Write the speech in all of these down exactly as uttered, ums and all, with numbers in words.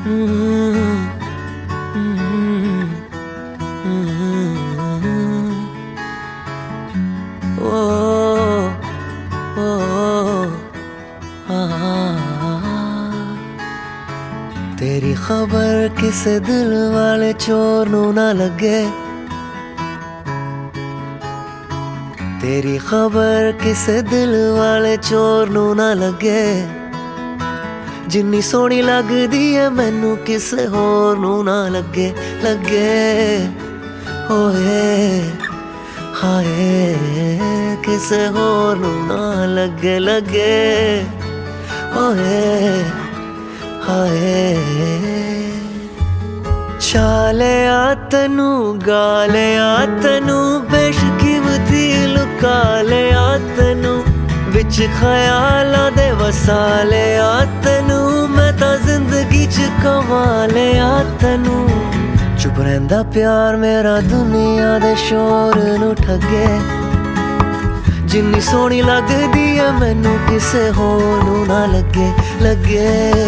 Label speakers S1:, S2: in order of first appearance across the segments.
S1: तेरी खबर किसे दिल वाले चोर नू ना लगे, तेरी खबर किसे दिल वाले चोर नू ना लगे। जिन्नी सोहनी लगदी है मैनू किसे होर नू ना लगे लगे। ओए हाय किसे होर नू ना लगे लगे। ओए हाय चाले आ तनू गाले आ तनू बेशकीमती लुका ले आ तनू विच ख्यालां दे वसाले आ तनू मैं तां जिंदगी च कमाले आ तनू। चुप रहिंदा प्यार मेरा दुनिया दे शोर नू ठगे। जिन्नी सोहनी लगदी है मैनू किसे होर नू ना लगे लगे।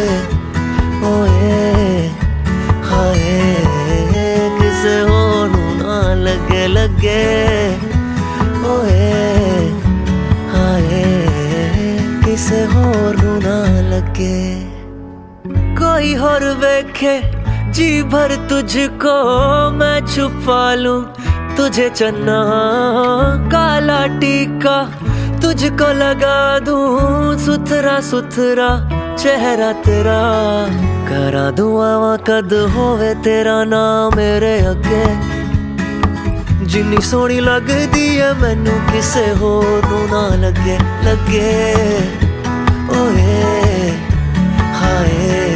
S1: ओए हाय किसे होर नू ना लगे लगे। ओए हाय किसे होर नू ना लगे। कोई होर वेखे जी भर तुझको मैं छुपा लूं तुझे चन्ना काला टीका तुझको लगा दूं सुथरा सुथरा चेहरा तेरा। करा दुआवां कद होवे तेरा नाम मेरे अगे। जिन्नी सोहनी लगदी है मैनू किसे होर नू ना लगे लगे। ओए हाय